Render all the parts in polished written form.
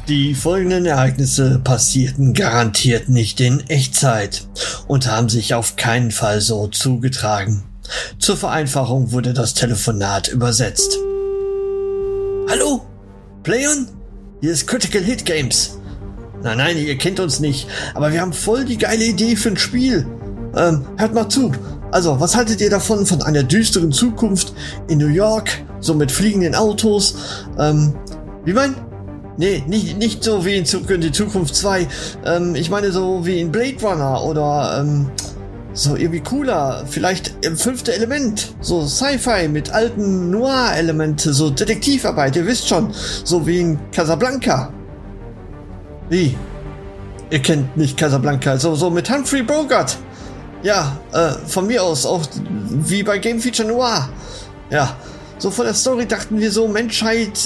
Die folgenden Ereignisse passierten garantiert nicht in Echtzeit und haben sich auf keinen Fall so zugetragen. Zur Vereinfachung wurde das Telefonat übersetzt. Hallo? Playon? Hier ist Critical Hit Games. Nein, ihr kennt uns nicht, aber wir haben voll die geile Idee für ein Spiel. Hört mal zu. Also, was haltet ihr davon, von einer düsteren Zukunft in New York, so mit fliegenden Autos? Wie mein? Nee, nicht so wie in die Zukunft 2. Ich meine so wie in Blade Runner oder so irgendwie cooler. Vielleicht im 5. Element. So Sci-Fi mit alten Noir-Elemente, so Detektivarbeit, ihr wisst schon. So wie in Casablanca. Wie? Ihr kennt nicht Casablanca, so mit Humphrey Bogart. Ja, von mir aus auch wie bei Game Feature Noir. Ja. So von der Story dachten wir so, Menschheit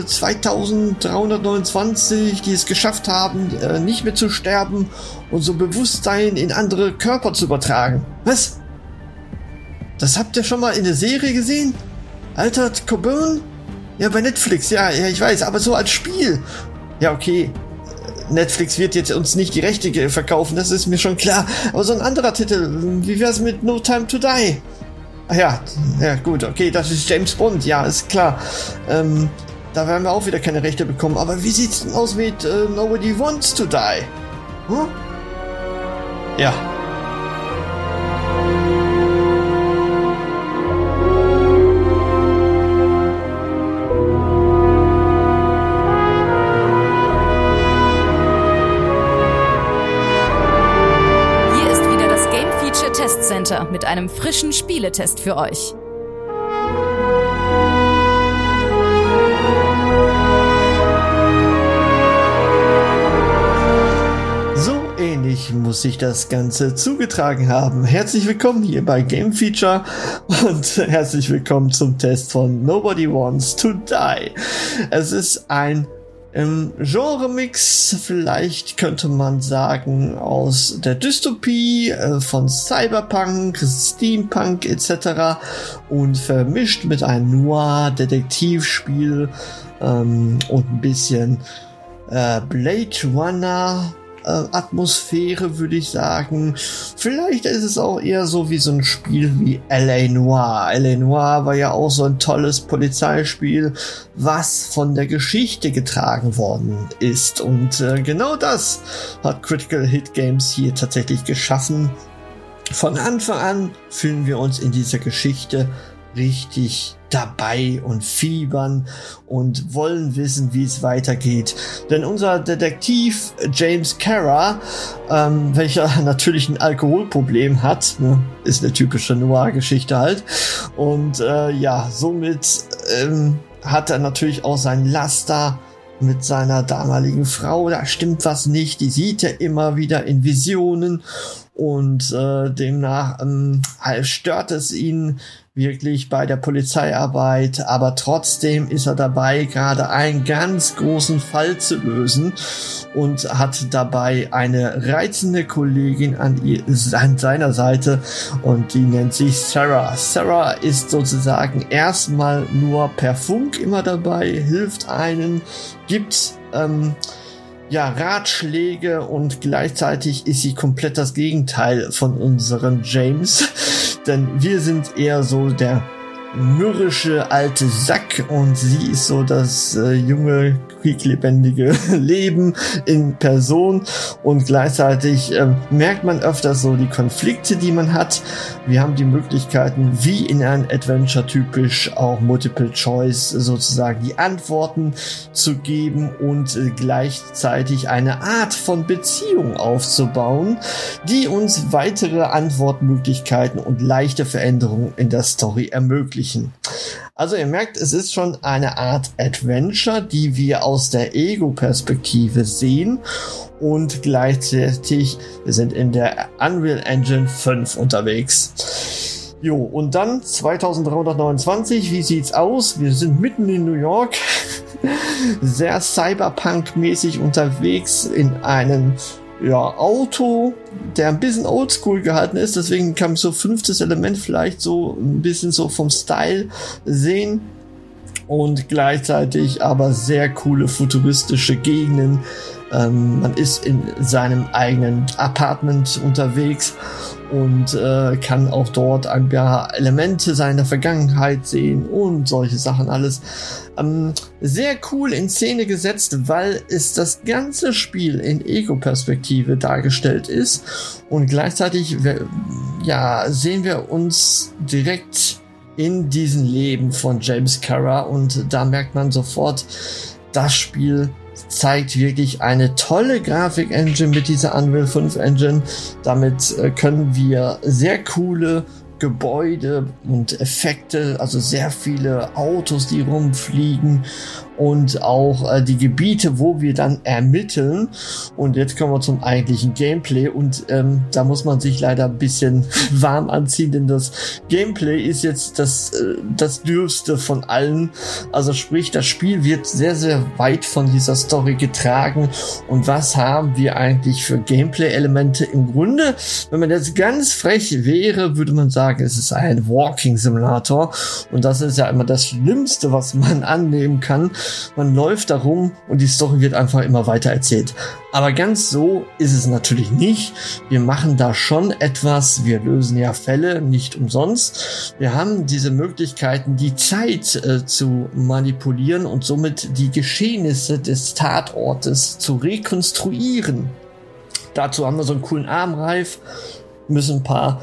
2329, die es geschafft haben, nicht mehr zu sterben und so Bewusstsein in andere Körper zu übertragen. Was? Das habt ihr schon mal in der Serie gesehen? Altered Carbon? Ja, bei Netflix, ja, ich weiß, aber so als Spiel. Ja, okay. Netflix wird jetzt uns nicht die Rechte verkaufen, das ist mir schon klar. Aber so ein anderer Titel, wie wär's mit No Time to Die? Ach ja, gut, okay, das ist James Bond, ja, ist klar. Da werden wir auch wieder keine Rechte bekommen. Aber wie sieht's denn aus mit Nobody Wants to Die? Hm? Ja. Center mit einem frischen Spieletest für euch. So ähnlich muss sich das Ganze zugetragen haben. Herzlich willkommen hier bei Game Feature und herzlich willkommen zum Test von Nobody Wants to Die. Es ist ein Genre-Mix, vielleicht könnte man sagen, aus der Dystopie, von Cyberpunk, Steampunk etc. und vermischt mit einem Noir-Detektivspiel und ein bisschen Blade Runner Atmosphäre, würde ich sagen. Vielleicht ist es auch eher so wie so ein Spiel wie L.A. Noire. L.A. Noire war ja auch so ein tolles Polizeispiel, was von der Geschichte getragen worden ist. Und genau das hat Critical Hit Games hier tatsächlich geschaffen. Von Anfang an fühlen wir uns in dieser Geschichte richtig dabei und fiebern und wollen wissen, wie es weitergeht. Denn unser Detektiv James Kara, welcher natürlich ein Alkoholproblem hat, ne, ist eine typische Noir-Geschichte halt, und somit hat er natürlich auch seinen Laster mit seiner damaligen Frau. Da stimmt was nicht, die sieht er immer wieder in Visionen und demnach stört es ihn wirklich bei der Polizeiarbeit, aber trotzdem ist er dabei, gerade einen ganz großen Fall zu lösen und hat dabei eine reizende Kollegin an seiner Seite und die nennt sich Sarah. Sarah ist sozusagen erstmal nur per Funk immer dabei, hilft einen, gibt Ratschläge und gleichzeitig ist sie komplett das Gegenteil von unserem James, denn wir sind eher so der mürrische alte Sack und sie ist so das junge, quieklebendige Leben in Person und gleichzeitig merkt man öfters so die Konflikte, die man hat. Wir haben die Möglichkeiten, wie in einem Adventure typisch, auch Multiple Choice sozusagen die Antworten zu geben und gleichzeitig eine Art von Beziehung aufzubauen, die uns weitere Antwortmöglichkeiten und leichte Veränderungen in der Story ermöglichen. Also ihr merkt, es ist schon eine Art Adventure, die wir aus der Ego-Perspektive sehen und gleichzeitig wir sind in der Unreal Engine 5 unterwegs. Jo, und dann 2329, wie sieht's aus? Wir sind mitten in New York, sehr Cyberpunk-mäßig unterwegs in einem Auto, der ein bisschen oldschool gehalten ist, deswegen kann man so 5. Element vielleicht so ein bisschen so vom Style sehen. und gleichzeitig aber sehr coole futuristische Gegenden. Man ist in seinem eigenen Apartment unterwegs und kann auch dort ein paar Elemente seiner Vergangenheit sehen und solche Sachen alles. Sehr cool in Szene gesetzt, weil es das ganze Spiel in Ego-Perspektive dargestellt ist und gleichzeitig sehen wir uns direkt in diesem Leben von James Kara und da merkt man sofort, das Spiel zeigt wirklich eine tolle Grafik-Engine mit dieser Unreal 5 Engine. Damit können wir sehr coole Gebäude und Effekte, also sehr viele Autos, die rumfliegen und auch die Gebiete, wo wir dann ermitteln. Und jetzt kommen wir zum eigentlichen Gameplay und da muss man sich leider ein bisschen warm anziehen, denn das Gameplay ist jetzt das dürfste von allen. Also sprich, das Spiel wird sehr, sehr weit von dieser Story getragen. Und was haben wir eigentlich für Gameplay-Elemente? Im Grunde, wenn man jetzt ganz frech wäre, würde man sagen, es ist ein Walking Simulator. Und das ist ja immer das Schlimmste, was man annehmen kann. Man läuft da rum und die Story wird einfach immer weiter erzählt. Aber ganz so ist es natürlich nicht. Wir machen da schon etwas. Wir lösen ja Fälle, nicht umsonst. Wir haben diese Möglichkeiten, die Zeit zu manipulieren und somit die Geschehnisse des Tatortes zu rekonstruieren. Dazu haben wir so einen coolen Armreif, müssen ein paar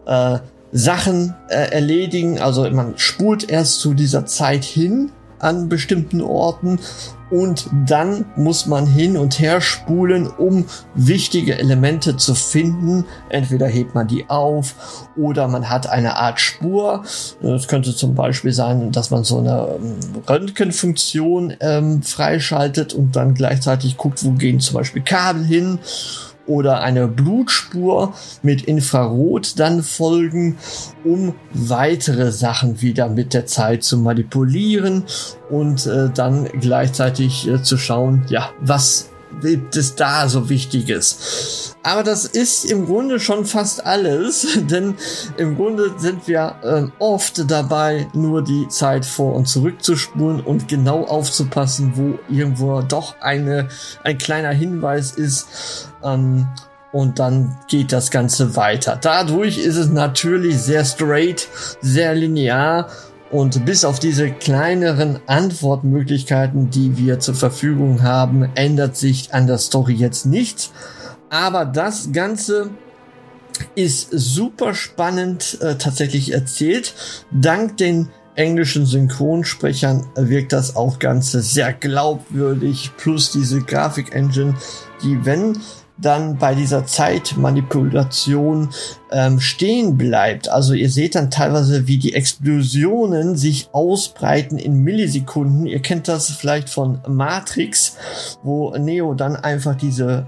Sachen erledigen. Also man spult erst zu dieser Zeit hin an bestimmten Orten und dann muss man hin und her spulen, um wichtige Elemente zu finden. Entweder hebt man die auf oder man hat eine Art Spur. Es könnte zum Beispiel sein, dass man so eine Röntgenfunktion freischaltet und dann gleichzeitig guckt, wo gehen zum Beispiel Kabel hin. Oder eine Blutspur mit Infrarot dann folgen, um weitere Sachen wieder mit der Zeit zu manipulieren und dann gleichzeitig zu schauen, ja, was gibt es da so Wichtiges. Aber das ist im Grunde schon fast alles, denn im Grunde sind wir oft dabei, nur die Zeit vor und zurück zu spulen und genau aufzupassen, wo irgendwo doch ein kleiner Hinweis ist. Und dann geht das Ganze weiter. Dadurch ist es natürlich sehr straight, sehr linear und bis auf diese kleineren Antwortmöglichkeiten, die wir zur Verfügung haben, ändert sich an der Story jetzt nichts. Aber das Ganze ist super spannend tatsächlich erzählt. Dank den englischen Synchronsprechern wirkt das auch Ganze sehr glaubwürdig, plus diese Grafik-Engine, die, wenn dann bei dieser Zeitmanipulation stehen bleibt. Also ihr seht dann teilweise, wie die Explosionen sich ausbreiten in Millisekunden. Ihr kennt das vielleicht von Matrix, wo Neo dann einfach diese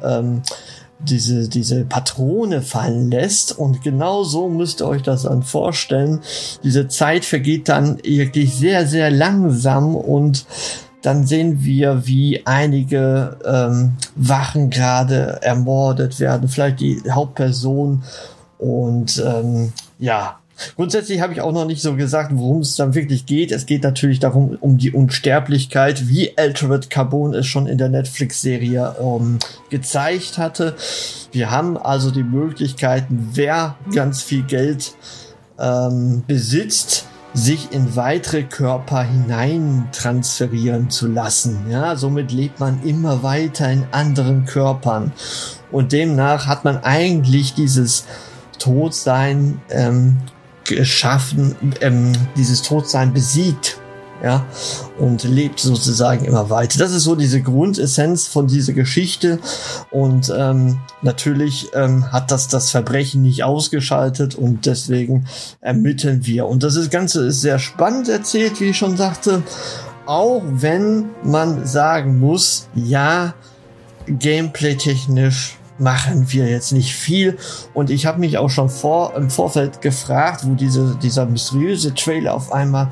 Patrone fallen lässt, und genau so müsst ihr euch das dann vorstellen. Diese Zeit vergeht dann wirklich sehr, sehr langsam und dann sehen wir, wie einige Wachen gerade ermordet werden, vielleicht die Hauptperson. Und grundsätzlich habe ich auch noch nicht so gesagt, worum es dann wirklich geht. Es geht natürlich darum, um die Unsterblichkeit, wie Altered Carbon es schon in der Netflix-Serie gezeigt hatte. Wir haben also die Möglichkeiten, wer ganz viel Geld besitzt, sich in weitere Körper hinein transferieren zu lassen. Ja, somit lebt man immer weiter in anderen Körpern. Und demnach hat man eigentlich dieses Todsein geschaffen, dieses Todsein besiegt, ja, und lebt sozusagen immer weiter. Das ist so diese Grundessenz von dieser Geschichte, und natürlich hat das Verbrechen nicht ausgeschaltet, und deswegen ermitteln wir. Und das Ganze ist sehr spannend erzählt, wie ich schon sagte, auch wenn man sagen muss, ja, gameplay-technisch machen wir jetzt nicht viel, und ich habe mich auch schon im Vorfeld gefragt, wo dieser mysteriöse Trailer auf einmal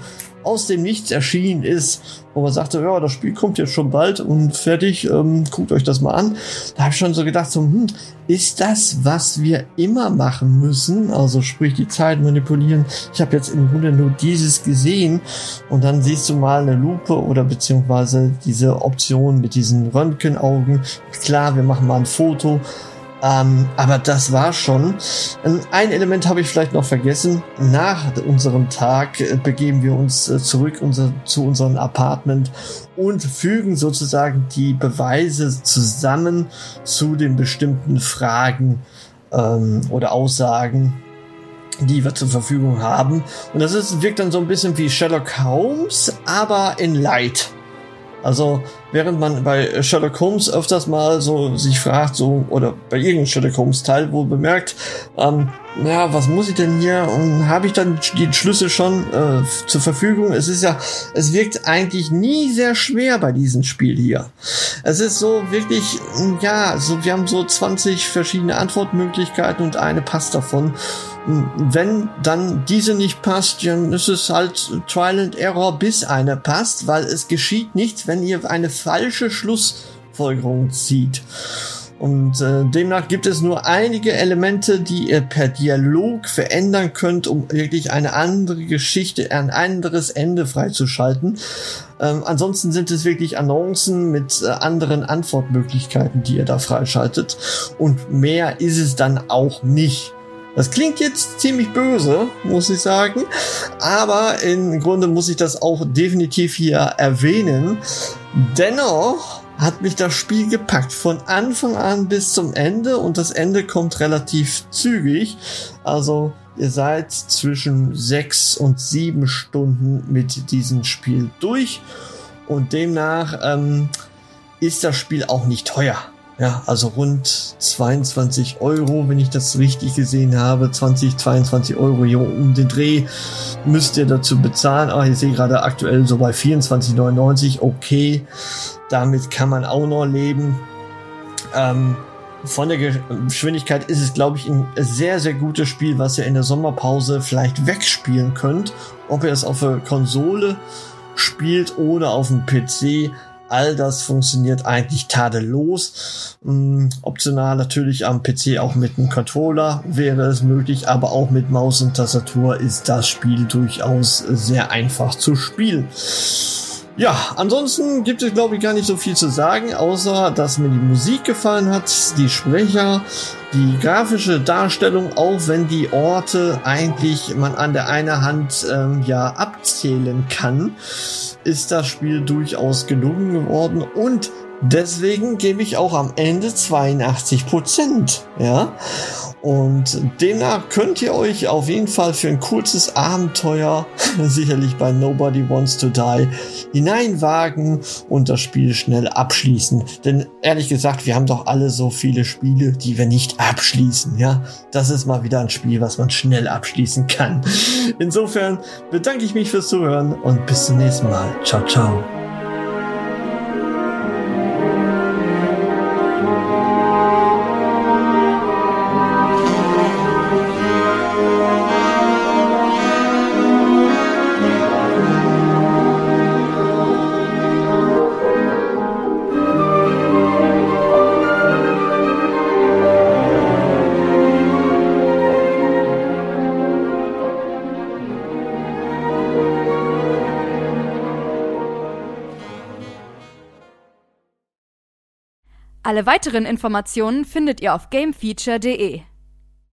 aus dem Nichts erschienen ist, wo man sagte, ja, das Spiel kommt jetzt schon bald und fertig, guckt euch das mal an. Da habe ich schon so gedacht, so, ist das, was wir immer machen müssen? Also sprich die Zeit manipulieren. Ich habe jetzt im Grunde nur dieses gesehen und dann siehst du mal eine Lupe oder beziehungsweise diese Option mit diesen Röntgenaugen. Klar, wir machen mal ein Foto. Aber das war schon. Ein Element habe ich vielleicht noch vergessen. Nach unserem Tag begeben wir uns zurück zu unserem Apartment und fügen sozusagen die Beweise zusammen zu den bestimmten Fragen oder Aussagen, die wir zur Verfügung haben. Und das wirkt dann so ein bisschen wie Sherlock Holmes, aber in Light. Also, während man bei Sherlock Holmes öfters mal so sich fragt, so, oder bei irgendeinem Sherlock Holmes Teil wohl bemerkt, was muss ich denn hier? Und habe ich dann die Schlüssel schon zur Verfügung? Es wirkt eigentlich nie sehr schwer bei diesem Spiel hier. Es ist so wirklich, wir haben so 20 verschiedene Antwortmöglichkeiten und eine passt davon. Wenn dann diese nicht passt, dann ist es halt Trial and Error, bis eine passt, weil es geschieht nichts, wenn ihr eine falsche Schlussfolgerung zieht. Und demnach gibt es nur einige Elemente, die ihr per Dialog verändern könnt, um wirklich eine andere Geschichte, ein anderes Ende freizuschalten. Ansonsten sind es wirklich Annoncen mit anderen Antwortmöglichkeiten, die ihr da freischaltet. Und mehr ist es dann auch nicht. Das klingt jetzt ziemlich böse, muss ich sagen, aber im Grunde muss ich das auch definitiv hier erwähnen. Dennoch hat mich das Spiel gepackt, von Anfang an bis zum Ende, und das Ende kommt relativ zügig. Also ihr seid zwischen 6 und 7 Stunden mit diesem Spiel durch und demnach ist das Spiel auch nicht teuer. Ja, also rund 22 €, wenn ich das richtig gesehen habe. 22 € hier um den Dreh müsst ihr dazu bezahlen. Ich sehe gerade aktuell so bei 24,99 €. Okay, damit kann man auch noch leben. Von der Geschwindigkeit ist es, glaube ich, ein sehr, sehr gutes Spiel, was ihr in der Sommerpause vielleicht wegspielen könnt. Ob ihr es auf der Konsole spielt oder auf dem PC. All das funktioniert eigentlich tadellos. Optional natürlich am PC auch mit einem Controller wäre es möglich, aber auch mit Maus und Tastatur ist das Spiel durchaus sehr einfach zu spielen. Ja, ansonsten gibt es, glaube ich, gar nicht so viel zu sagen, außer dass mir die Musik gefallen hat, die Sprecher, die grafische Darstellung, auch wenn die Orte eigentlich man an der einen Hand abzählen kann, ist das Spiel durchaus gelungen geworden und deswegen gebe ich auch am Ende 82%, ja. Und demnach könnt ihr euch auf jeden Fall für ein kurzes Abenteuer sicherlich bei Nobody Wants to Die hineinwagen und das Spiel schnell abschließen. Denn ehrlich gesagt, wir haben doch alle so viele Spiele, die wir nicht abschließen, ja. Das ist mal wieder ein Spiel, was man schnell abschließen kann. Insofern bedanke ich mich fürs Zuhören und bis zum nächsten Mal. Ciao, ciao. Alle weiteren Informationen findet ihr auf gamefeature.de.